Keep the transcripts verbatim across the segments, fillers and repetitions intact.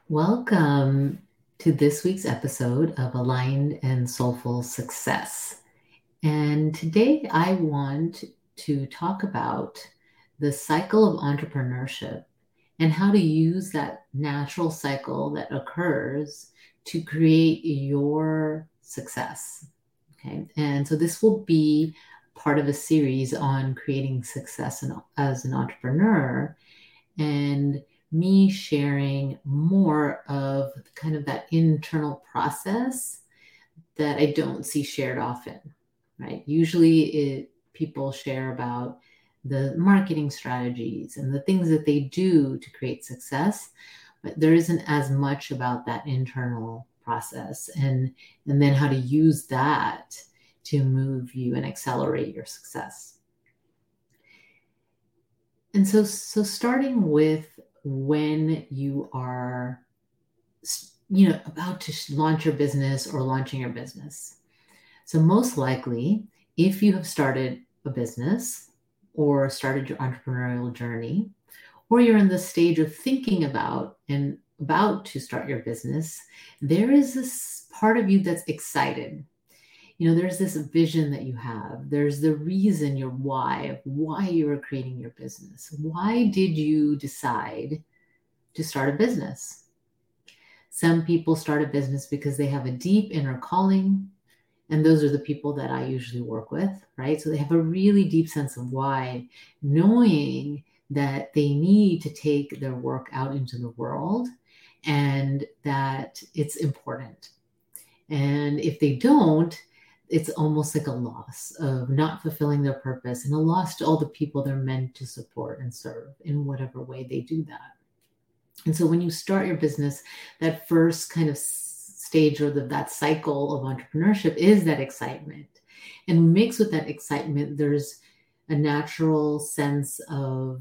Welcome to this week's episode of Aligned and Soulful Success. And today I want to talk about the cycle of entrepreneurship and how to use that natural cycle that occurs to create your success. Okay. And so this will be part of a series on creating success in, as an entrepreneur and me sharing more of kind of that internal process that I don't see shared often, right? Usually it people share about the marketing strategies and the things that they do to create success, but there isn't as much about that internal process and and then how to use that to move you and accelerate your success. And so so starting with when you are you know about to launch your business or launching your business. So most likely, if you have started a business or started your entrepreneurial journey, or you're in the stage of thinking about and about to start your business, there is this part of you that's excited. You know, there's this vision that you have. There's the reason, your why, of why you are creating your business. Why did you decide to start a business? Some people start a business because they have a deep inner calling. And those are the people that I usually work with, right? So they have a really deep sense of why, knowing that they need to take their work out into the world and that it's important. And if they don't, it's almost like a loss of not fulfilling their purpose and a loss to all the people they're meant to support and serve in whatever way they do that. And so when you start your business, that first kind of stage or the, that cycle of entrepreneurship is that excitement. And mixed with that excitement, there's a natural sense of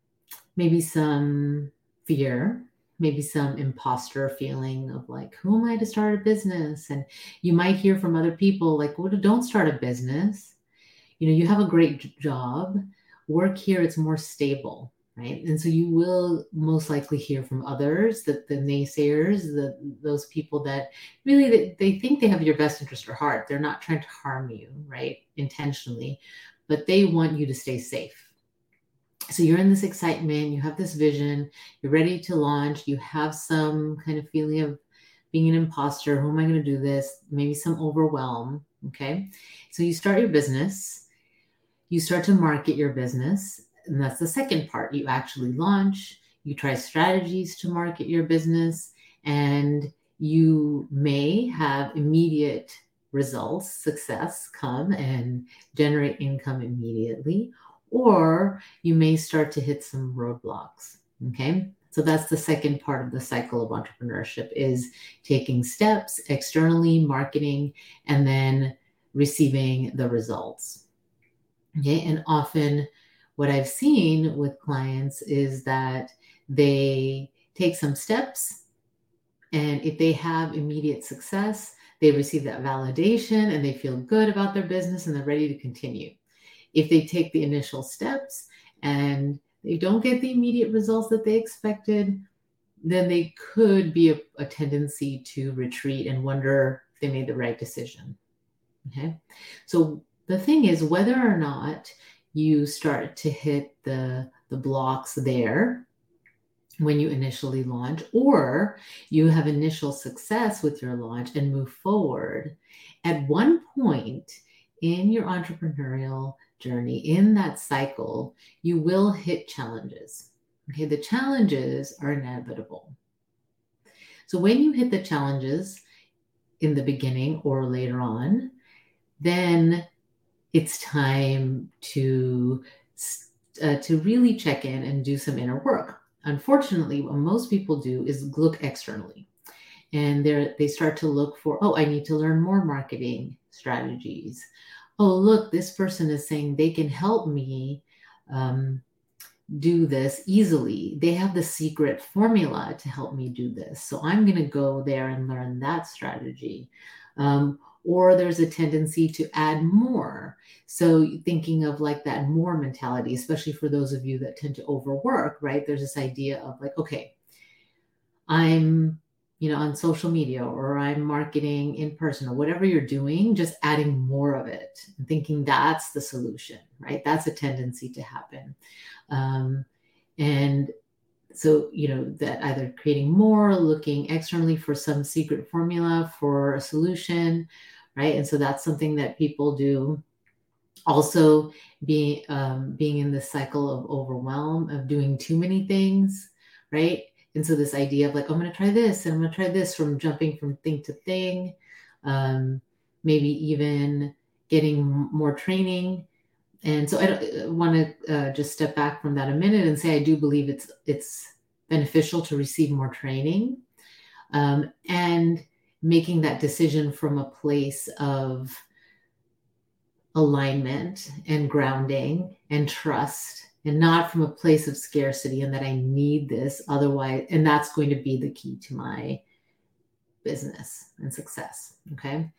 maybe some fear, maybe some imposter feeling of like, who am I to start a business? And you might hear from other people like, well, don't start a business. You know, you have a great job. Work here, it's more stable. Right. And so you will most likely hear from others, that the naysayers, the those people that really they, they think they have your best interest at heart. They're not trying to harm you, right, intentionally, but they want you to stay safe. So you're in this excitement, you have this vision, you're ready to launch, you have some kind of feeling of being an imposter. Who am I going to do this? Maybe some overwhelm. Okay. So you start your business, you start to market your business. And that's the second part. You actually launch, you try strategies to market your business, and you may have immediate results, success come and generate income immediately, or you may start to hit some roadblocks. Okay. So that's the second part of the cycle of entrepreneurship, is taking steps externally, marketing, and then receiving the results. Okay. And often what I've seen with clients is that they take some steps, and if they have immediate success, they receive that validation and they feel good about their business and they're ready to continue. If they take the initial steps and they don't get the immediate results that they expected, then they could be a, a tendency to retreat and wonder if they made the right decision. Okay. So the thing is, whether or not you start to hit the, the blocks there when you initially launch, or you have initial success with your launch and move forward, at one point in your entrepreneurial journey, in that cycle, you will hit challenges. Okay, the challenges are inevitable. So when you hit the challenges in the beginning or later on, then it's time to uh, to really check in and do some inner work. Unfortunately, what most people do is look externally, and they they start to look for, oh, I need to learn more marketing strategies. Oh, look, this person is saying they can help me um, do this easily. They have the secret formula to help me do this. So I'm going to go there and learn that strategy. Um, or there's a tendency to add more. So thinking of like that more mentality, especially for those of you that tend to overwork, right? There's this idea of like, okay, I'm, you know, on social media, or I'm marketing in person, or whatever you're doing, just adding more of it and thinking that's the solution, right? That's a tendency to happen. Um, and so, you know, that either creating more, looking externally for some secret formula for a solution, right? And so that's something that people do. Also, being um, being in this cycle of overwhelm, of doing too many things, right? And so this idea of like, I'm going to try this and I'm going to try this, from jumping from thing to thing, um, maybe even getting more training. And so I, I want to uh, just step back from that a minute and say I do believe it's it's beneficial to receive more training, um, and making that decision from a place of alignment and grounding and trust, and not from a place of scarcity and that I need this otherwise, and that's going to be the key to my business and success. Okay.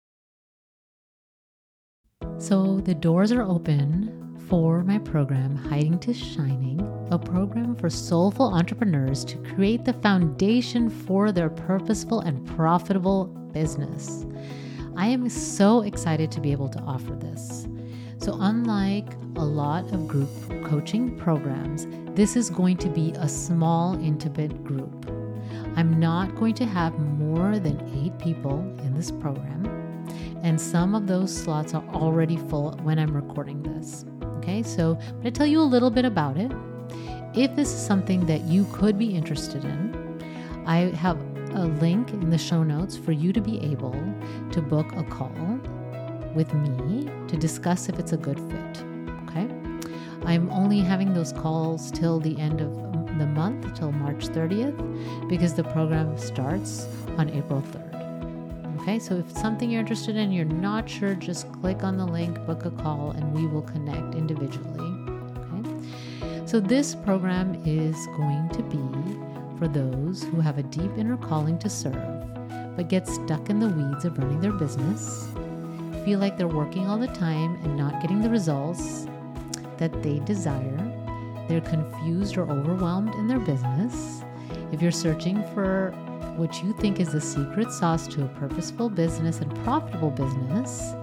So the doors are open for my program, Hiding to Shining, a program for soulful entrepreneurs to create the foundation for their purposeful and profitable business. I am so excited to be able to offer this. So unlike a lot of group coaching programs, this is going to be a small, intimate group. I'm not going to have more than eight people in this program, and some of those slots are already full when I'm recording this. Okay, so I'm going to tell you a little bit about it. If this is something that you could be interested in, I have a link in the show notes for you to be able to book a call with me to discuss if it's a good fit. Okay, I'm only having those calls till the end of the month, till March thirtieth, because the program starts on April third. Okay, so if it's something you're interested in, you're not sure, just click on the link, book a call, and we will connect individually. Okay, so this program is going to be for those who have a deep inner calling to serve, but get stuck in the weeds of running their business, feel like they're working all the time and not getting the results that they desire. They're confused or overwhelmed in their business. If you're searching for what you think is the secret sauce to a purposeful business and profitable business,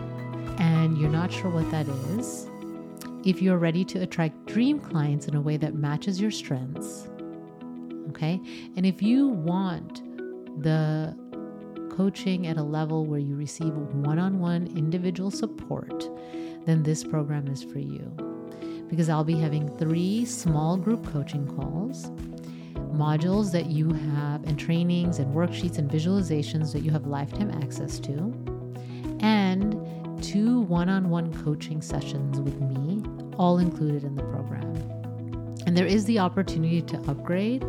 and you're not sure what that is, if you're ready to attract dream clients in a way that matches your strengths, okay, and if you want the coaching at a level where you receive one-on-one individual support, then this program is for you. Because I'll be having three small group coaching calls, modules that you have, and trainings and worksheets and visualizations that you have lifetime access to, and two one-on-one coaching sessions with me, all included in the program. And there is the opportunity to upgrade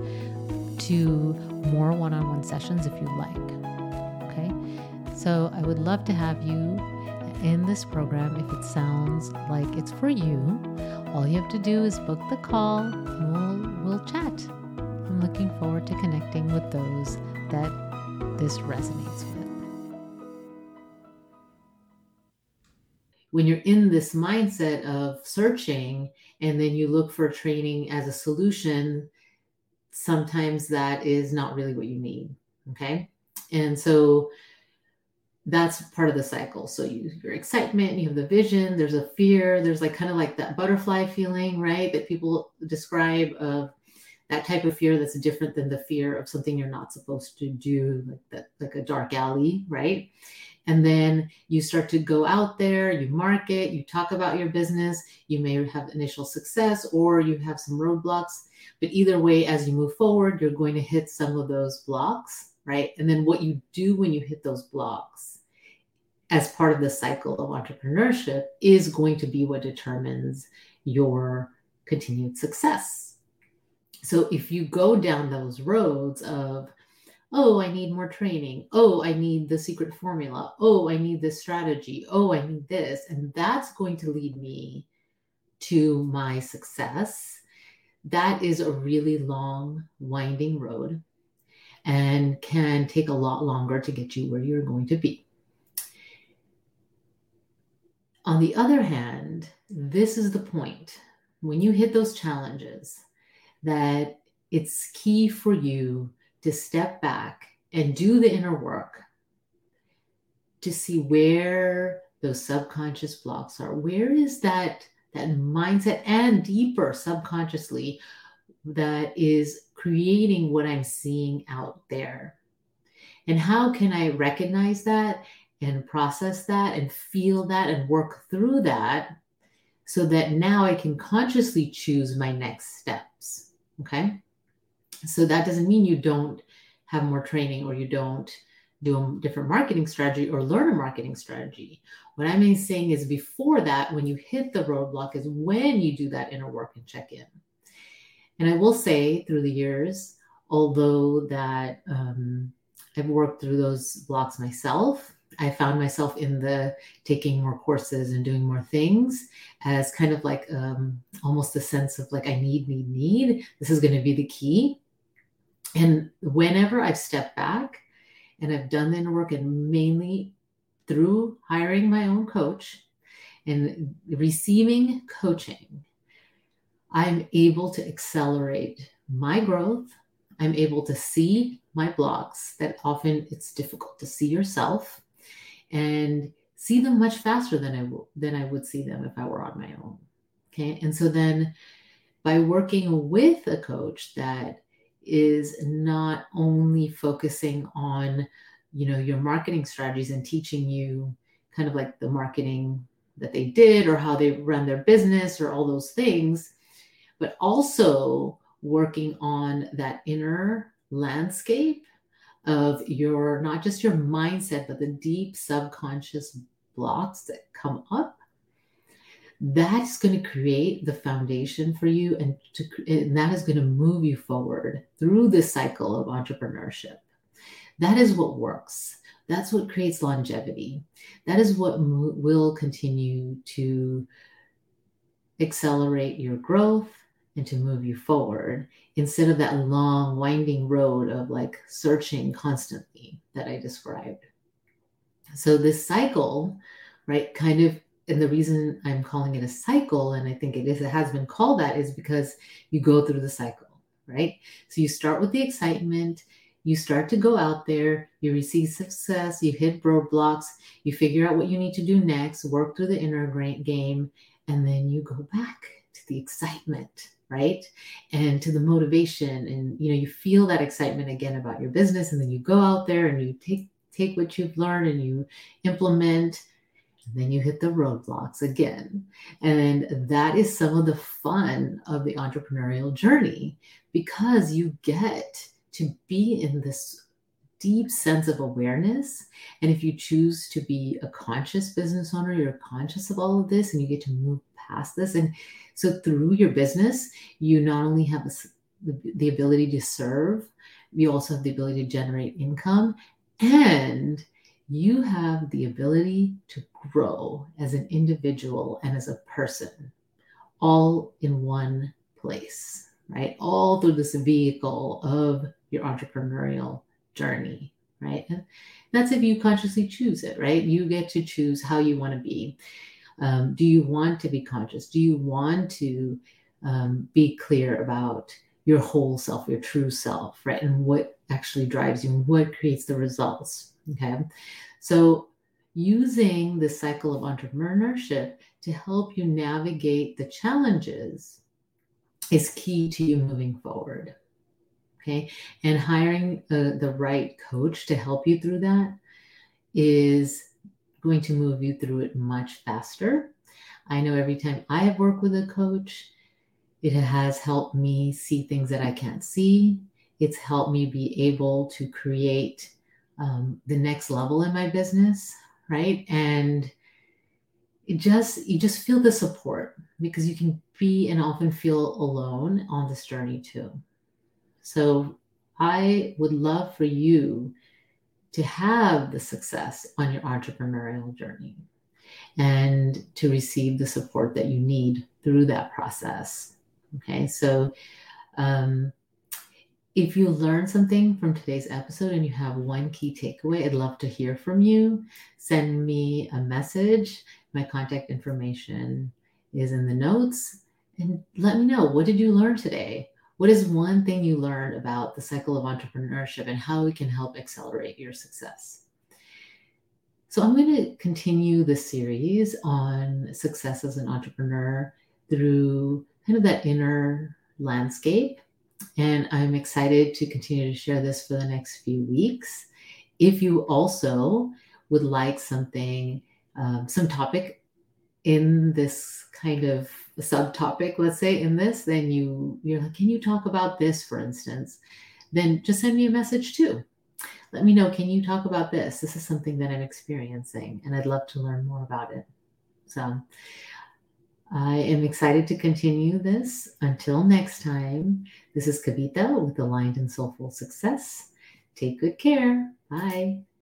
to more one-on-one sessions if you like. Okay, so I would love to have you in this program if it sounds like it's for you. All you have to do is book the call and we'll, we'll chat. I'm looking forward to connecting with those that this resonates with. When you're in this mindset of searching and then you look for training as a solution, sometimes that is not really what you need. Okay. And so that's part of the cycle. So you, your excitement, you have the vision, there's a fear, there's like kind of like that butterfly feeling, right? That people describe of that type of fear that's different than the fear of something you're not supposed to do, like that, like a dark alley, right? And then you start to go out there, you market, you talk about your business, you may have initial success or you have some roadblocks, but either way, as you move forward, you're going to hit some of those blocks, right? And then what you do when you hit those blocks as part of the cycle of entrepreneurship is going to be what determines your continued success. So if you go down those roads of, oh, I need more training. Oh, I need the secret formula. Oh, I need this strategy. Oh, I need this. And that's going to lead me to my success. That is a really long, winding road and can take a lot longer to get you where you're going to be. On the other hand, this is the point. When you hit those challenges, that it's key for you to step back and do the inner work to see where those subconscious blocks are. Where is that, that mindset, and deeper subconsciously, that is creating what I'm seeing out there? And how can I recognize that and process that and feel that and work through that so that now I can consciously choose my next steps? Okay. So that doesn't mean you don't have more training or you don't do a different marketing strategy or learn a marketing strategy. What I'm saying is before that, when you hit the roadblock, is when you do that inner work and check in. And I will say through the years, although that um, I've worked through those blocks myself, I found myself in the taking more courses and doing more things as kind of like um, almost a sense of like, I need, need, need. This is going to be the key. And whenever I've stepped back and I've done the inner work, and mainly through hiring my own coach and receiving coaching, I'm able to accelerate my growth. I'm able to see my blocks that often it's difficult to see yourself, and see them much faster than I w- than I would see them if I were on my own. Okay. And so then by working with a coach that is not only focusing on, you know, your marketing strategies and teaching you kind of like the marketing that they did or how they run their business or all those things, but also working on that inner landscape of your, not just your mindset, but the deep subconscious blocks that come up, that's going to create the foundation for you, and, to, and that is going to move you forward through this cycle of entrepreneurship. That is what works. That's what creates longevity. That is what mo- will continue to accelerate your growth and to move you forward, instead of that long winding road of like searching constantly that I described. So this cycle, right, kind of, and the reason I'm calling it a cycle, and I think it is, it has been called that, is because you go through the cycle, right? So you start with the excitement, you start to go out there, you receive success, you hit roadblocks, you figure out what you need to do next, work through the inner game, and then you go back to the excitement, right? And to the motivation, and you know, you feel that excitement again about your business, and then you go out there and you take take what you've learned and you implement. Then you hit the roadblocks again. And that is some of the fun of the entrepreneurial journey, because you get to be in this deep sense of awareness. And if you choose to be a conscious business owner, you're conscious of all of this and you get to move past this. And so through your business, you not only have a, the ability to serve, you also have the ability to generate income, and you have the ability to grow as an individual and as a person, all in one place, right? All through this vehicle of your entrepreneurial journey, right? And that's if you consciously choose it, right? You get to choose how you want to be. Um, do you want to be conscious? Do you want to um, be clear about your whole self, your true self, right? And what actually drives you and what creates the results, okay? So using the cycle of entrepreneurship to help you navigate the challenges is key to you moving forward, okay? And hiring uh, the right coach to help you through that is going to move you through it much faster. I know every time I have worked with a coach, it has helped me see things that I can't see. It's helped me be able to create um, the next level in my business, right? And it just, you just feel the support, because you can be and often feel alone on this journey too. So I would love for you to have the success on your entrepreneurial journey and to receive the support that you need through that process. Okay, so um, if you learned something from today's episode and you have one key takeaway, I'd love to hear from you. Send me a message. My contact information is in the notes. And let me know, what did you learn today? What is one thing you learned about the cycle of entrepreneurship and how it can help accelerate your success? So I'm going to continue the series on success as an entrepreneur through kind of that inner landscape. And I'm excited to continue to share this for the next few weeks. If you also would like something, um, some topic in this kind of subtopic, let's say in this, then you, you're like, can you talk about this, for instance? Then just send me a message too. Let me know, can you talk about this? This is something that I'm experiencing and I'd love to learn more about it. So I am excited to continue this. Until next time, this is Kavita with Aligned and Soulful Success. Take good care. Bye.